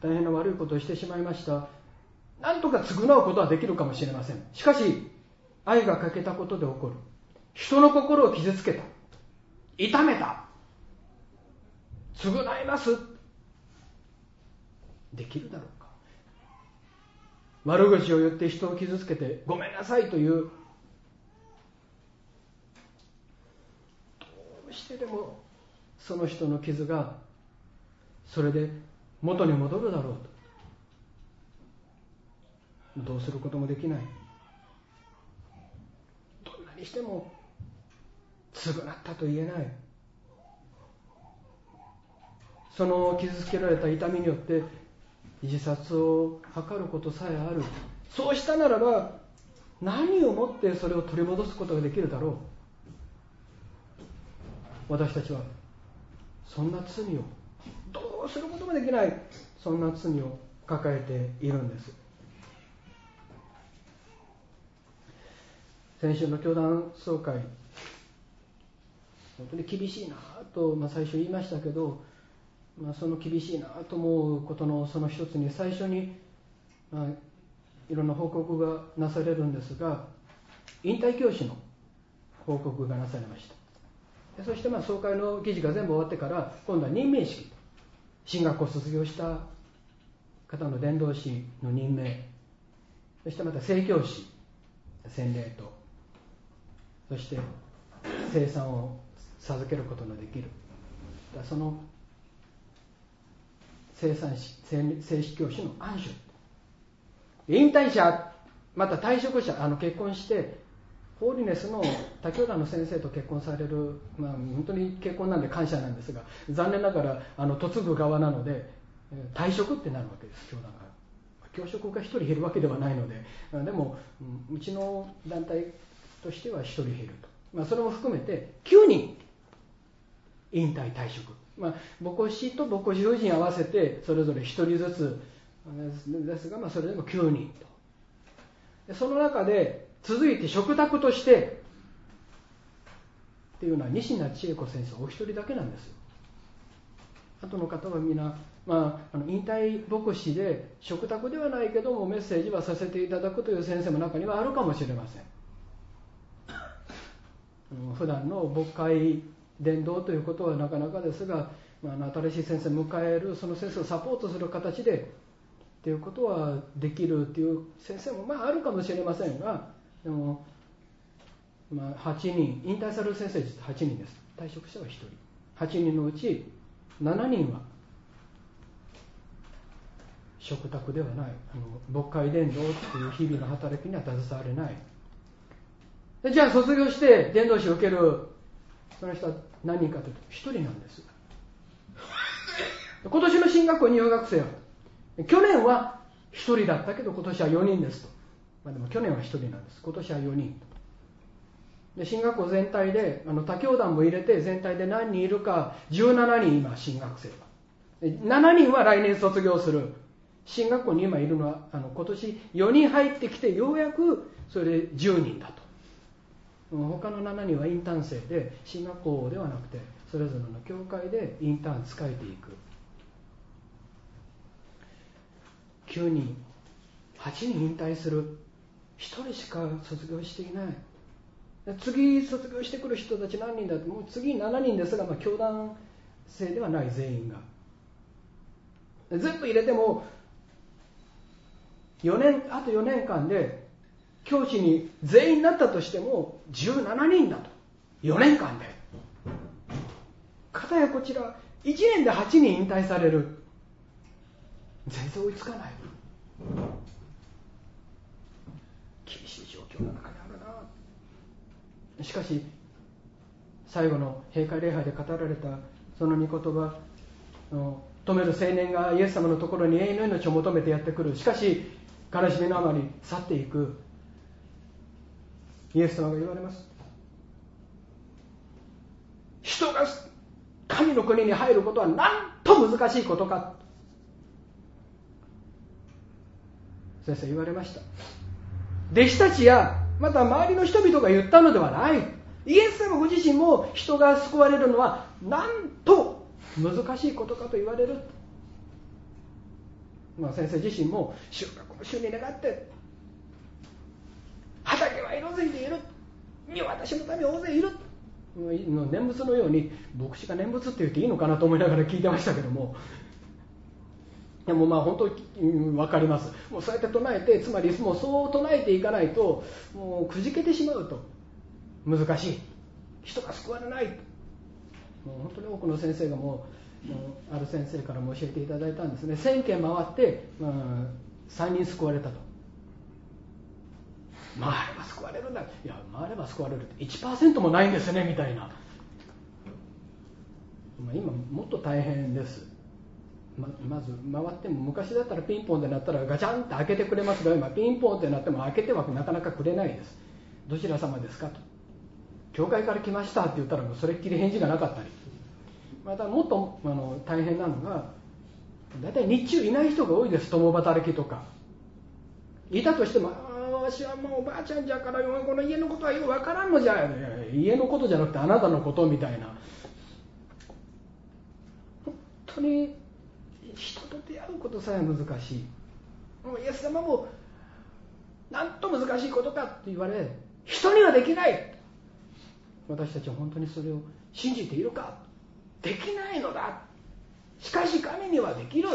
大変な悪いことをしてしまいました。なんとか償うことはできるかもしれません。しかし愛が欠けたことで起こる人の心を傷つけた、痛めた、償います、できるだろうか。悪口を言って人を傷つけてごめんなさいという、どうしてでもその人の傷がそれで元に戻るだろうと、どうすることもできない。どんなにしても償ったと言えない。その傷つけられた痛みによって自殺を図ることさえある。そうしたならば何をもってそれを取り戻すことができるだろう。私たちはそんな罪をどうすることもできない、そんな罪を抱えているんです。先週の教団総会、本当に厳しいなと、最初言いましたけど、その厳しいなと思うことのその一つに、最初に、いろんな報告がなされるんですが、引退教師の報告がなされました。そして総会の議事が全部終わってから、今度は任命式、進学校を卒業した方の伝道師の任命、そしてまた正教師洗礼と、そして聖餐を授けることのできる、その正式教師の安守、引退者また退職者、結婚してホーリネスの他教団の先生と結婚される、本当に結婚なんで感謝なんですが、残念ながら嫁ぐ側なので退職ってなるわけです。教団が教職が1人減るわけではないので、でもうちの団体としては1人減ると、それも含めて9人引退退職、牧師と牧師夫人合わせてそれぞれ1人ずつですが、それでも9人と。でその中で続いて嘱託としてっていうのは西名千恵子先生お一人だけなんですよ。あとの方はみんな、引退牧師で嘱託ではないけどもメッセージはさせていただくという先生も中にはあるかもしれません。普段の牧会伝道ということはなかなかですが、新しい先生を迎える、その先生をサポートする形でということはできるという先生もあるかもしれませんが、でも、8人引退される先生実は8人です。退職者は1人。8人のうち7人は嘱託ではない、牧会伝道という日々の働きには携われない。でじゃあ卒業して伝道師を受けるその人は何人かというと1人なんです。今年の進学校入学生は去年は1人だったけど今年は4人ですと、でも去年は1人なんです。今年は4人で、進学校全体で他教団も入れて全体で何人いるか17人今進学生は7人は来年卒業する。進学校に今いるのは今年4人入ってきてようやくそれで10人だと。他の7人はインターン生で進学校ではなくてそれぞれの教会でインターン使えていく。9人8人引退する、1人しか卒業していない。次卒業してくる人たち何人だと、もう次7人ですが、教団生ではない全員が全部入れてもあと4年間で教師に全員になったとしても17人だと。4年間で片やこちら1年で8人引退される。全然追いつかない。厳しい状況の中にあるな。しかし最後の閉会礼拝で語られたその御言葉、止める青年がイエス様のところに永遠の命を求めてやってくる。しかし悲しみのあまり去っていく。イエス様が言われます。人が神の国に入ることはなんと難しいことか。先生言われました。弟子たちやまた周りの人々が言ったのではない。イエス様ご自身も人が救われるのはなんと難しいことかと言われる。 先生自身も収穫を主に願って、畑は色づいている、実は私のために大勢いるの念仏のように、牧師が念仏って言っていいのかなと思いながら聞いてましたけども、でも本当に分かります。もうそうやって唱えて、つまりもうそう唱えていかないともうくじけてしまうと難しい、人が救われない、もう本当に多くの先生がもうある先生からも教えていただいたんですね。1000件回って、3人救われたと。回れば救われるんだ、いや回れば救われるって 1% もないんですねみたいな。今もっと大変です。まず回っても、昔だったらピンポンってなったらガチャンって開けてくれますが、今ピンポンってなっても開けてはなかなかくれないです。どちら様ですかと、教会から来ましたって言ったらもうそれっきり返事がなかったり、またもっと大変なのが、だいたい日中いない人が多いです。共働きとかいたとしても、わしはもうおばあちゃんじゃからこの家のことはよくわからんのじゃ、家のことじゃなくてあなたのことみたいな、本当に人と出会うことさえ難しい。もうイエス様もなんと難しいことかって言われ、人にはできない、私たちは本当にそれを信じているか。できないのだ、しかし神にはできる。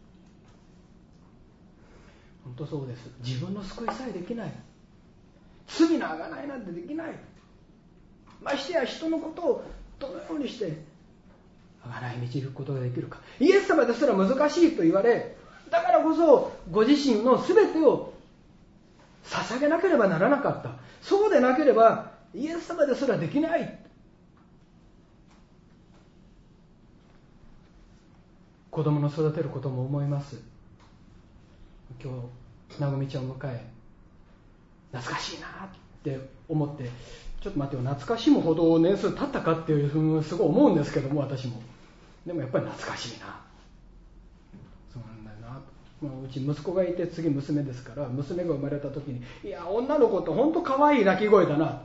本当そうです。自分の救いさえできない、罪の贖いなんてできない、ましてや人のことをどのようにして贖い導くことができるか。イエス様ですら難しいと言われ、だからこそご自身の全てを捧げなければならなかった。そうでなければイエス様ですらできない。子供の育てることも思います。今日なごみちゃんを迎え、懐かしいなって思って、ちょっと待ってよ、懐かしむほど年数経ったかっていうふうにすごい思うんですけども、私もでもやっぱり懐かしいな、そうなんだよな。うち息子がいて次娘ですから、娘が生まれた時に、いや女の子って本当可愛い泣き声だな、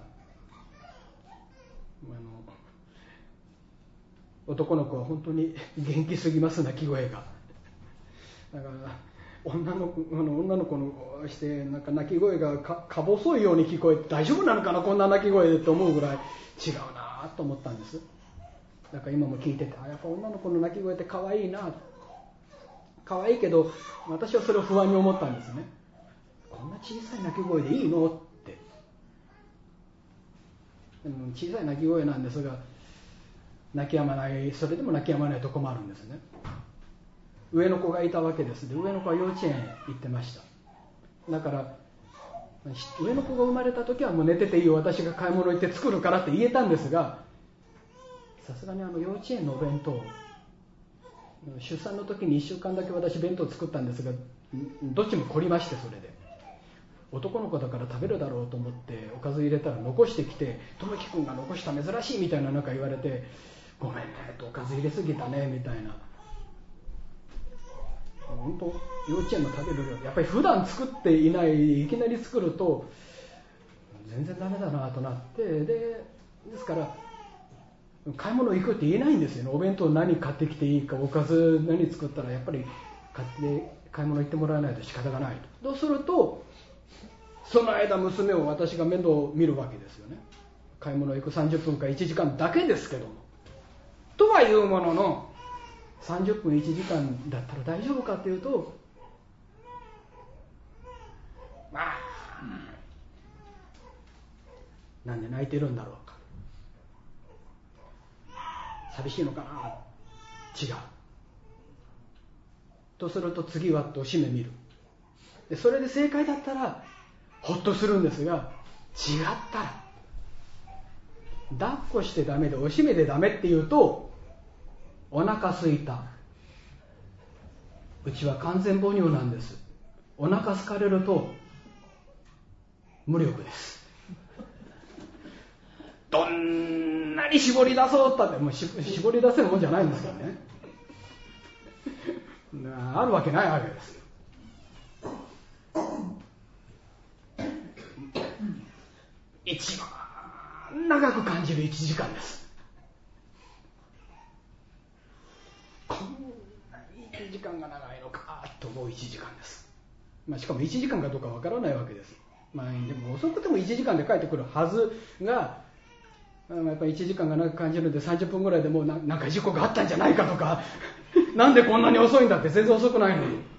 男の子は本当に元気すぎます、泣き声が。だから女の子のしてなんか泣き声がか細いように聞こえて、大丈夫なのかなこんな泣き声でって思うぐらい違うなと思ったんです。だから今も聞いてて、やっぱ女の子の泣き声って可愛いな、可愛いけど私はそれを不安に思ったんですね。こんな小さい泣き声でいいのって。小さい泣き声なんですが、泣き止まない、それでも泣き止まないとこもあるんですね。上の子がいたわけです。で、上の子は幼稚園行ってました。だから上の子が生まれた時はもう寝てていいよ、私が買い物行って作るからって言えたんですが、さすがに幼稚園のお弁当、出産の時に1週間だけ私弁当作ったんですが、どっちも凝りまして、それで男の子だから食べるだろうと思っておかず入れたら残してきて、ともきくんが残した珍しいみたいななんか言われて、ごめんねおかず入れすぎたねみたいな。本当幼稚園の食べる量、やっぱり普段作っていない、いきなり作ると全然ダメだなとなって、ですから買い物行くって言えないんですよね。お弁当何買ってきていいか、おかず何作ったらやっぱり買い物行ってもらわないと仕方がないと。そうするとその間娘を私が面倒を見るわけですよね。買い物行く30分か1時間だけですけども、とはいうものの30分1時間だったら大丈夫かというと、なんで泣いてるんだろうか、寂しいのかな、違うとすると次はと締め見る。でそれで正解だったらほっとするんですが、違ったら抱っこしてダメでおしめでダメって言うと、お腹すいた、うちは完全母乳なんです、お腹空かれると無力です。どんなに絞り出そうったってもう絞り出せるもんじゃないんですからね。あるわけないわけですよ。一番長く感じる1時間です。こんなに1時間が長いのかと思都1時間です。しかも1時間かどうかわからないわけです。でも遅くても1時間で帰ってくるはずが、やっぱり1時間が長く感じるので30分ぐらいでもうなんか事故があったんじゃないかとかなんでこんなに遅いんだって、全然遅くないのに